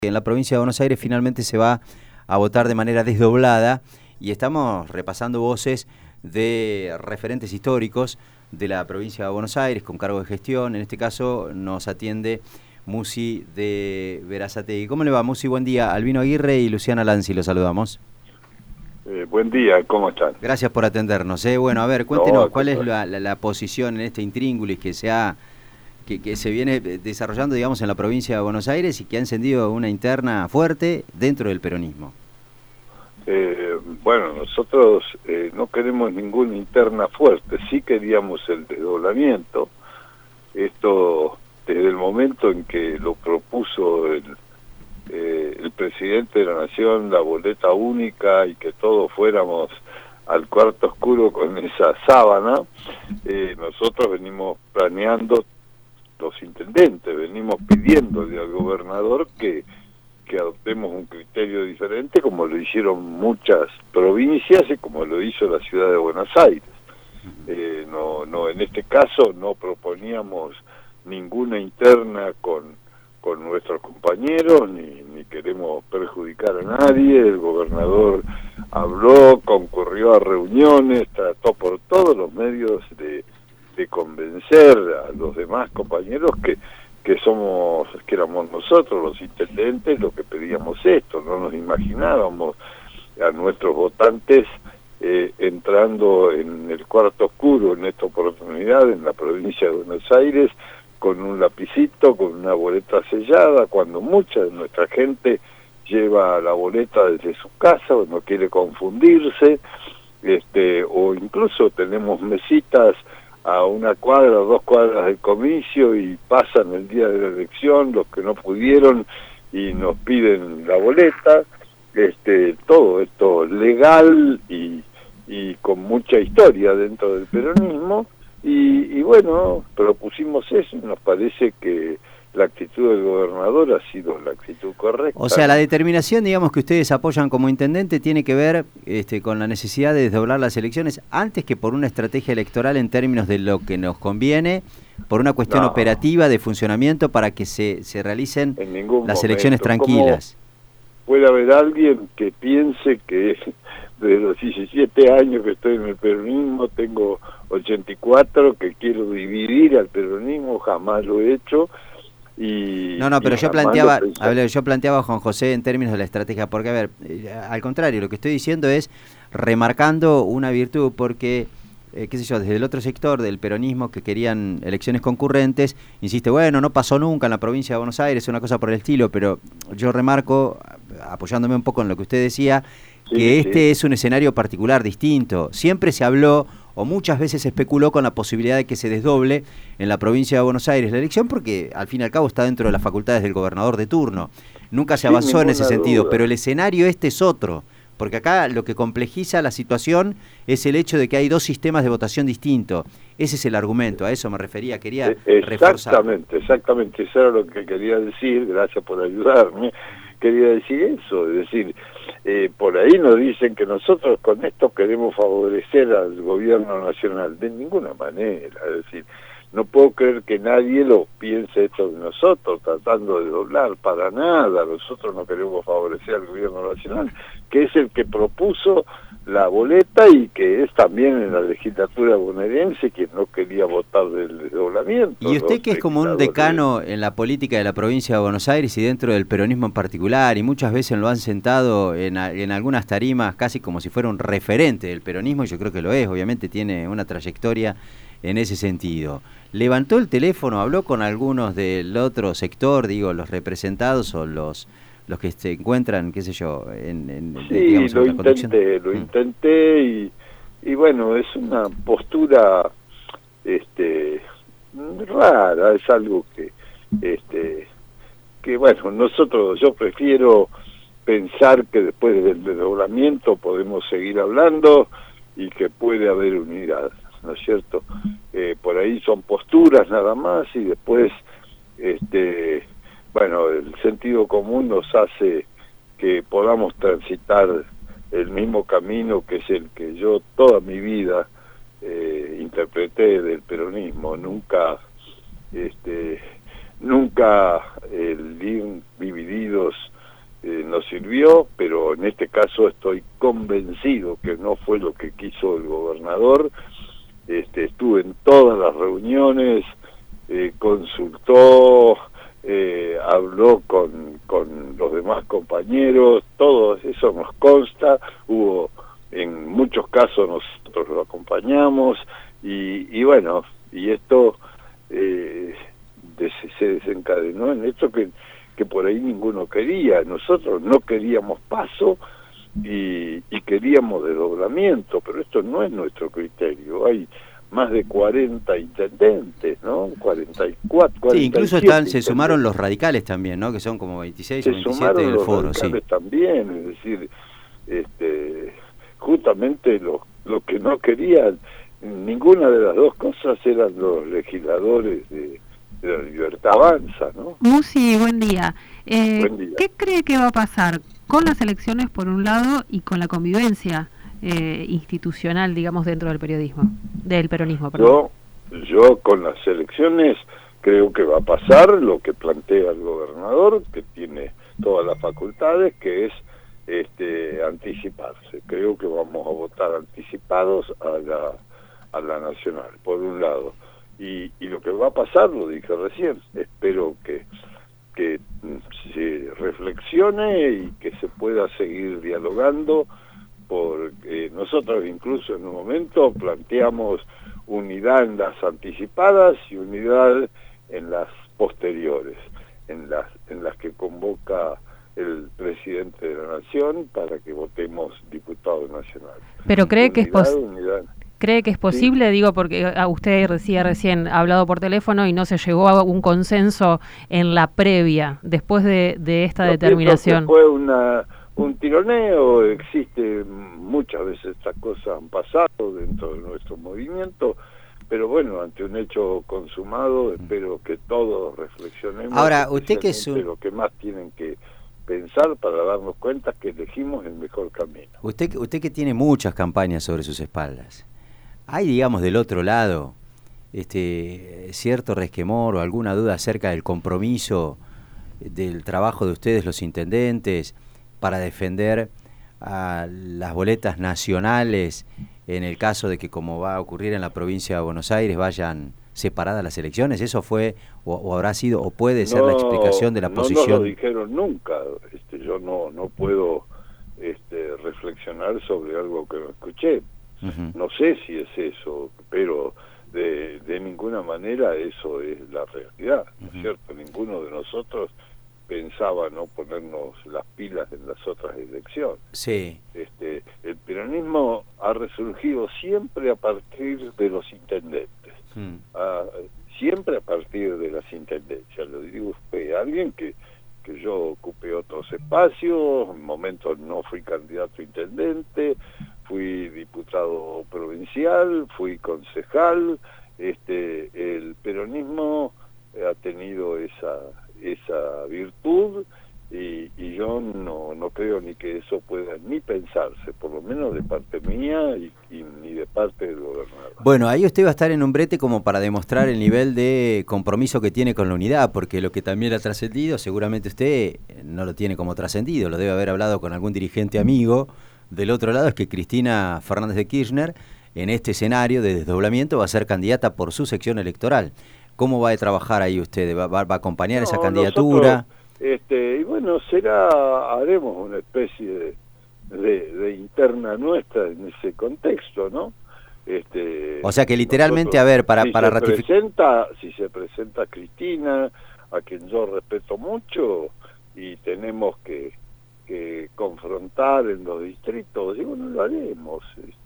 En la provincia de Buenos Aires finalmente se va a votar de manera desdoblada y estamos repasando voces de referentes históricos de la provincia de Buenos Aires con cargo de gestión. En este caso nos atiende Musi de Berazategui. ¿Cómo le va, Musi? Buen día. Albino Aguirre y Luciana Lanzi, los saludamos. Buen día, ¿cómo están? Gracias por atendernos. Bueno, a ver, cuéntenos cuál es la posición en este intríngulis que se viene desarrollando, digamos, en la provincia de Buenos Aires y que ha encendido una interna fuerte dentro del peronismo. Bueno, nosotros no queremos ninguna interna fuerte, sí queríamos el desdoblamiento. Esto desde el momento en que lo propuso el presidente de la Nación, la boleta única, y que todos fuéramos al cuarto oscuro con esa sábana, nosotros venimos planeando, los intendentes, venimos pidiéndole al gobernador que adoptemos un criterio diferente, como lo hicieron muchas provincias y como lo hizo la ciudad de Buenos Aires. No, en este caso no proponíamos ninguna interna con nuestros compañeros, ni queremos perjudicar a nadie. El gobernador habló, concurrió a reuniones, trató por todos los medios de convencer a los demás compañeros que éramos nosotros los intendentes los que pedíamos esto. No nos imaginábamos a nuestros votantes entrando en el cuarto oscuro en esta oportunidad en la provincia de Buenos Aires con un lapicito, con una boleta sellada, cuando mucha de nuestra gente lleva la boleta desde su casa o no quiere confundirse, o incluso tenemos mesitas a una cuadra o 2 cuadras del comicio y pasan el día de la elección los que no pudieron y nos piden la boleta. Todo esto legal y con mucha historia dentro del peronismo, y bueno, propusimos eso y nos parece que la actitud del gobernador ha sido la actitud correcta. O sea, la determinación, digamos, que ustedes apoyan como intendente tiene que ver con la necesidad de desdoblar las elecciones antes que por una estrategia electoral en términos de lo que nos conviene, por una cuestión operativa de funcionamiento para que se realicen las elecciones tranquilas. Puede haber alguien que piense que desde los 17 años que estoy en el peronismo, tengo 84, que quiero dividir al peronismo, jamás lo he hecho. Pero yo planteaba, Juan José, en términos de la estrategia, porque, a ver, al contrario, lo que estoy diciendo es remarcando una virtud, porque, desde el otro sector del peronismo que querían elecciones concurrentes, insiste, bueno, no pasó nunca en la provincia de Buenos Aires, una cosa por el estilo, pero yo remarco, apoyándome un poco en lo que usted decía, que es un escenario particular, distinto. Siempre se habló, o muchas veces se especuló con la posibilidad de que se desdoble en la provincia de Buenos Aires la elección, porque al fin y al cabo está dentro de las facultades del gobernador de turno. Nunca se avanzó en ese sentido, pero el escenario es otro, porque acá lo que complejiza la situación es el hecho de que hay 2 sistemas de votación distintos. Ese es el argumento, a eso me refería, quería reforzar. Exactamente, eso era lo que quería decir, gracias por ayudarme. Quería decir eso, es decir, por ahí nos dicen que nosotros con esto queremos favorecer al gobierno nacional. De ninguna manera, es decir, no puedo creer que nadie lo piense esto de nosotros, tratando de doblar, para nada. Nosotros no queremos favorecer al gobierno nacional, que es el que propuso la boleta y que es también en la legislatura bonaerense quien no quería votar del desdoblamiento. Y usted, que es como un decano en la política de la provincia de Buenos Aires y dentro del peronismo en particular, y muchas veces lo han sentado en algunas tarimas casi como si fuera un referente del peronismo, y yo creo que lo es, obviamente tiene una trayectoria en ese sentido. ¿Levantó el teléfono, habló con algunos del otro sector, digo, los representados o los que se encuentran, qué sé yo, digamos, lo intenté y bueno, es una postura rara, es algo que bueno, yo prefiero pensar que después del desdoblamiento podemos seguir hablando y que puede haber unidad, ¿no es cierto? Por ahí son posturas nada más y después bueno, el sentido común nos hace que podamos transitar el mismo camino, que es el que yo toda mi vida interpreté del peronismo. Nunca nunca el ir divididos nos sirvió, pero en este caso estoy convencido que no fue lo que quiso el gobernador. Estuve en todas las reuniones, consultó, habló con los demás compañeros, todo eso nos consta. En muchos casos nosotros lo acompañamos y bueno, y esto se desencadenó en esto que por ahí ninguno quería. Nosotros no queríamos paso y queríamos desdoblamiento, pero esto no es nuestro criterio. Hay más de 40 intendentes, ¿no? 44, sí, incluso se sumaron los radicales también, ¿no? Que son como 26 o 27 del foro, sí. También, es decir, justamente lo que no querían ninguna de las dos cosas eran los legisladores de la Libertad Avanza, ¿no? Musi, buen día. Buen día. ¿Qué cree que va a pasar con las elecciones por un lado y con la convivencia institucional, digamos, dentro del peronismo? Perdón. Yo con las elecciones creo que va a pasar lo que plantea el gobernador, que tiene todas las facultades, que es anticiparse. Creo que vamos a votar anticipados a la nacional, por un lado. Y lo que va a pasar, lo dije recién, espero que se reflexione y que se pueda seguir dialogando, porque nosotros incluso en un momento planteamos unidad en las anticipadas y unidad en las posteriores, en las que convoca el presidente de la Nación para que votemos diputado nacional. Pero cree que es ¿Cree que es posible? Sí. Digo, porque usted decía recién, ha hablado por teléfono y no se llegó a un consenso en la previa, después de esta determinación. Fue un tironeo, existe muchas veces estas cosas han pasado dentro de nuestro movimiento, pero bueno, ante un hecho consumado, espero que todos reflexionemos. Ahora, usted que es lo que más tienen que pensar para darnos cuenta que elegimos el mejor camino. Usted que tiene muchas campañas sobre sus espaldas, ¿hay, digamos, del otro lado cierto resquemor o alguna duda acerca del compromiso del trabajo de ustedes, los intendentes, para defender a las boletas nacionales en el caso de que, como va a ocurrir en la provincia de Buenos Aires, vayan separadas las elecciones? ¿Eso fue o habrá sido o puede ser la explicación de la posición? No nos lo dijeron nunca. Yo no puedo reflexionar sobre algo que no escuché. Uh-huh. No sé si es eso, pero de ninguna manera eso es la realidad, ¿no es cierto? Ninguno de nosotros pensaba no ponernos las pilas en las otras elecciones. Sí. El peronismo ha resurgido siempre a partir de los intendentes, siempre a partir de las intendencias. Lo digo usted, alguien que yo ocupé otros espacios, en momentos no fui candidato a intendente, fui diputado provincial, fui concejal. El peronismo ha tenido esa virtud y yo no creo ni que eso pueda ni pensarse, por lo menos de parte mía y ni de parte del gobernador. Bueno, ahí usted va a estar en un brete como para demostrar el nivel de compromiso que tiene con la unidad, porque lo que también ha trascendido, seguramente usted no lo tiene como trascendido, lo debe haber hablado con algún dirigente amigo del otro lado, es que Cristina Fernández de Kirchner, en este escenario de desdoblamiento, va a ser candidata por su sección electoral. ¿Cómo va a trabajar ahí usted? ¿Va a acompañar esa candidatura? Y bueno, haremos una especie de interna nuestra en ese contexto, ¿no? O sea que literalmente, a ver, para ratificar... Si se presenta Cristina, a quien yo respeto mucho, y tenemos que confrontar en los distritos, y bueno, lo haremos.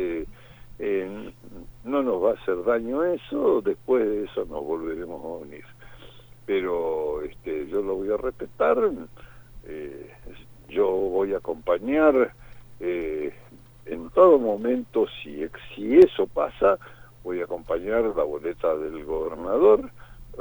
No nos va a hacer daño eso, después de eso nos volveremos a unir. Pero yo lo voy a respetar, yo voy a acompañar en todo momento, si eso pasa, voy a acompañar la boleta del gobernador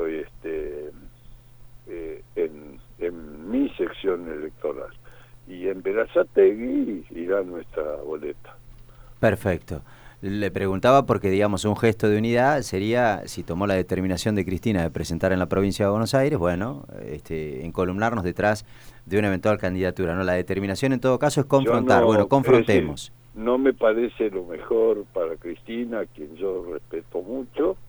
en mi sección electoral. Y en Berazategui irá nuestra boleta. Perfecto. Le preguntaba porque, digamos, un gesto de unidad sería, si tomó la determinación de Cristina de presentar en la provincia de Buenos Aires, bueno, encolumnarnos detrás de una eventual candidatura, ¿no? La determinación en todo caso es confrontar, bueno, confrontemos. Es decir, no me parece lo mejor para Cristina, a quien yo respeto mucho,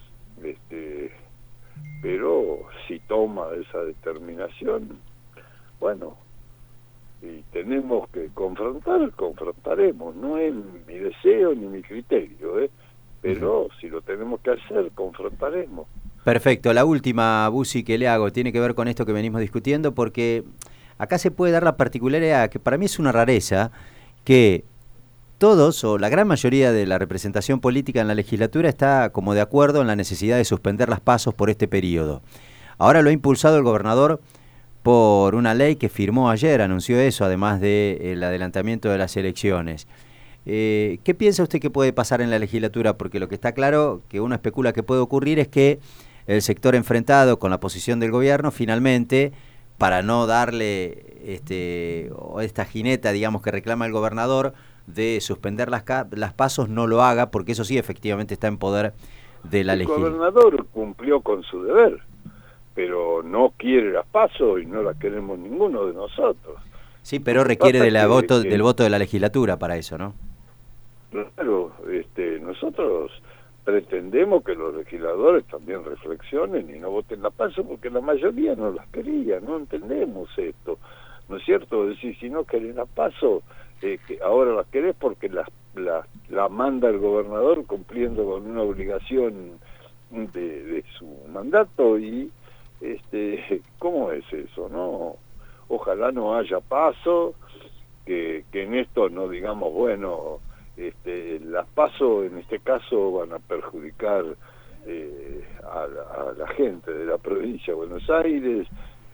pero si toma esa determinación, bueno, y tenemos que confrontar, confrontaremos. No es mi deseo ni mi criterio, pero si lo tenemos que hacer, confrontaremos. Perfecto. La última, Busi, que le hago tiene que ver con esto que venimos discutiendo, porque acá se puede dar la particularidad, que para mí es una rareza, que todos o la gran mayoría de la representación política en la legislatura está como de acuerdo en la necesidad de suspender las pasos por este periodo. Ahora lo ha impulsado el gobernador por una ley que firmó ayer, anunció eso, además del adelantamiento de las elecciones. ¿Qué piensa usted que puede pasar en la legislatura? Porque lo que está claro, que uno especula que puede ocurrir, es que el sector enfrentado con la posición del gobierno, finalmente, para no darle esta jineta, digamos, que reclama el gobernador, de suspender las pasos, no lo haga, porque eso sí efectivamente está en poder de la legislatura. El gobernador cumplió con su deber, pero no quiere las pasos y no las queremos ninguno de nosotros. Sí, pero requiere del voto de la legislatura para eso, ¿no? Claro, nosotros pretendemos que los legisladores también reflexionen y no voten la paso, porque la mayoría no las quería, no entendemos esto, ¿no es cierto? Es decir, si no querés la paso, que ahora las querés porque la manda el gobernador cumpliendo con una obligación de su mandato y ¿cómo es eso? No, ojalá no haya paso, que en esto no digamos, bueno, las paso en este caso van a perjudicar a la gente de la provincia de Buenos Aires.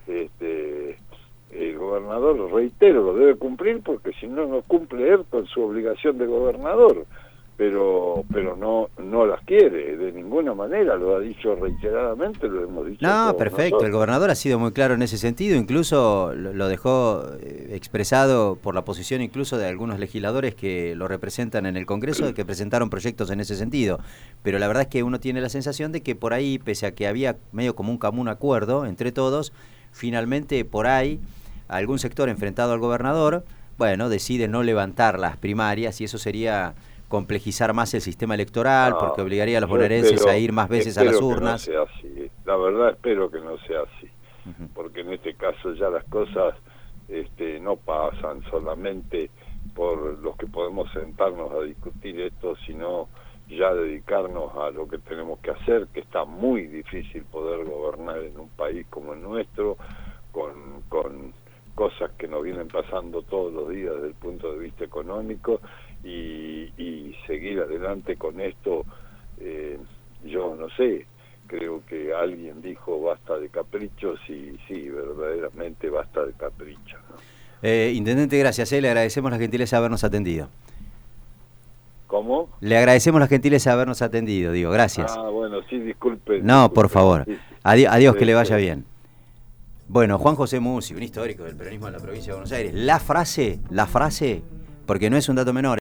El gobernador, reitero, lo debe cumplir porque si no, no cumple él con su obligación de gobernador, pero no las quiere de ninguna manera, lo ha dicho reiteradamente, lo hemos dicho. No, perfecto, nosotros. El gobernador ha sido muy claro en ese sentido, incluso lo dejó expresado por la posición incluso de algunos legisladores que lo representan en el Congreso, de que presentaron proyectos en ese sentido, pero la verdad es que uno tiene la sensación de que por ahí, pese a que había medio como un común acuerdo entre todos, finalmente por ahí algún sector enfrentado al gobernador, bueno, decide no levantar las primarias y eso sería complejizar más el sistema electoral, porque obligaría a los bonaerenses a ir más veces a las urnas. Que no sea así. La verdad espero que no sea así, porque en este caso ya las cosas no pasan solamente por los que podemos sentarnos a discutir esto, sino ya dedicarnos a lo que tenemos que hacer, que está muy difícil poder gobernar en un país como el nuestro, con cosas que nos vienen pasando todos los días desde el punto de vista económico, y seguir adelante con esto. Yo no sé, creo que alguien dijo basta de caprichos y sí, verdaderamente basta de caprichos, ¿no? Intendente, gracias, le agradecemos la gentileza de habernos atendido. ¿Cómo? Le agradecemos la gentileza de habernos atendido, digo, gracias. Bueno, sí, disculpe. No, por favor. Adiós, que le vaya bien. Bueno, Juan José Musi, un histórico del peronismo en la provincia de Buenos Aires. La frase, porque no es un dato menor.